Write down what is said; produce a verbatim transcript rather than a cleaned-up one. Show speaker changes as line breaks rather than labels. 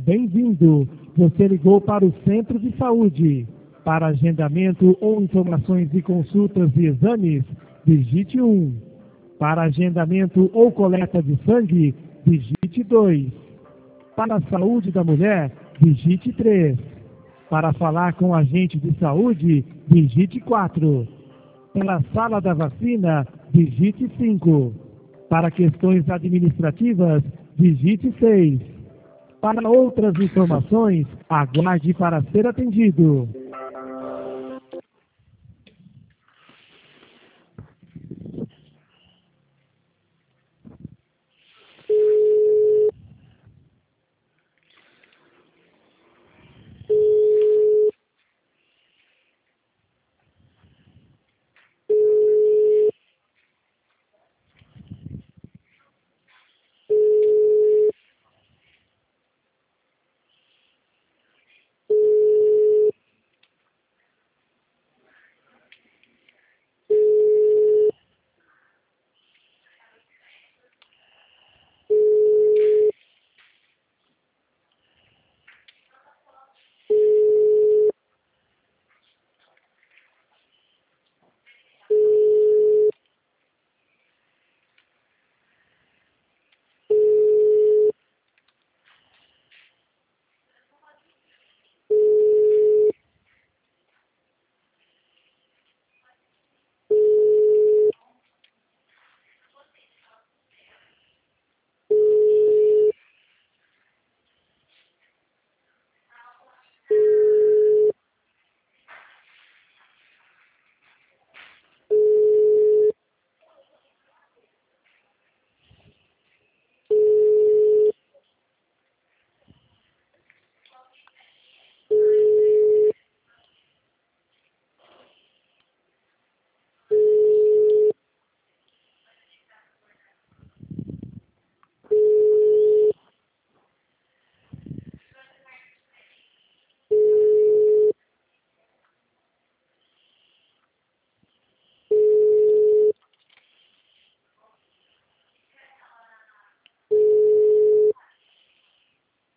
Bem-vindo. Você ligou para o Centro de Saúde. Para agendamento ou informações e consultas de exames, digite um. Para agendamento ou coleta de sangue, digite dois. Para a saúde da mulher, digite três. Para falar com o agente de saúde, digite quatro. Para a sala da vacina, digite cinco. Para questões administrativas, digite seis. Para outras informações, aguarde para ser atendido.